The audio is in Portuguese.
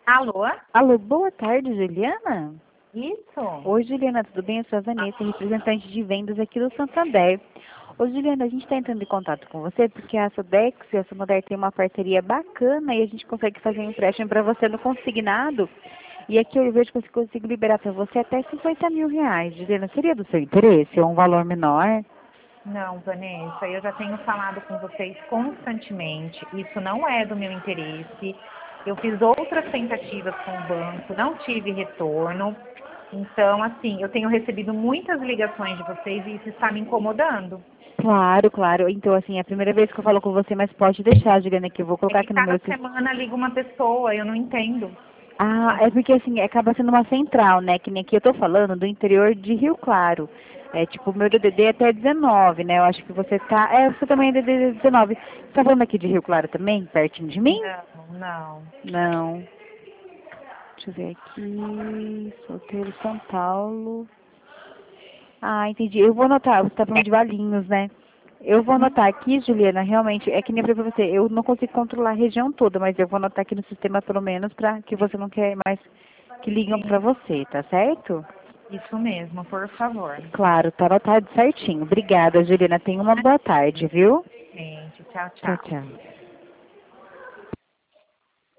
Alô? Alô, boa tarde, Juliana. Isso? Oi, Juliana, tudo bem? Eu sou a Vanessa, representante de vendas aqui do Santander. Ô, Juliana, a gente está entrando em contato com você porque a Sodex e a Santander tem uma parceria bacana e a gente consegue fazer um empréstimo para você no consignado. E aqui eu vejo que eu consigo liberar para você até R$ 50.000. Juliana, seria do seu interesse ou um valor menor? Não, Vanessa, eu já tenho falado com vocês constantemente. Isso não é do meu interesse. Eu fiz outras tentativas com o banco, não tive retorno. Então, assim, eu tenho recebido muitas ligações de vocês e isso está me incomodando. Claro, claro. Então, assim, é a primeira vez que eu falo com você, mas pode deixar, Juliana, que eu vou É colocar que aqui no cada meu... semana liga uma pessoa, eu não entendo. Ah, é porque assim, acaba sendo uma central, né? Que nem aqui eu tô falando do interior de Rio Claro. É tipo, o meu DDD é até 19, né? Eu acho que você tá. É, você também é DDD 19. Você tá falando aqui de Rio Claro também? Pertinho de mim? Não, não. Não. Deixa eu ver aqui. Solteiro São Paulo. Ah, entendi. Eu vou anotar. Você tá falando de Valinhos, né? Eu vou anotar aqui, Juliana, realmente, é que nem eu falei pra você, eu não consigo controlar a região toda, mas eu vou anotar aqui no sistema pelo menos pra que você não quer mais que ligam pra você, tá certo? Isso mesmo, por favor. Claro, tá anotado certinho. Obrigada, Juliana. Tenha uma boa tarde, viu? Gente, tchau, Tchau, tchau. tchau.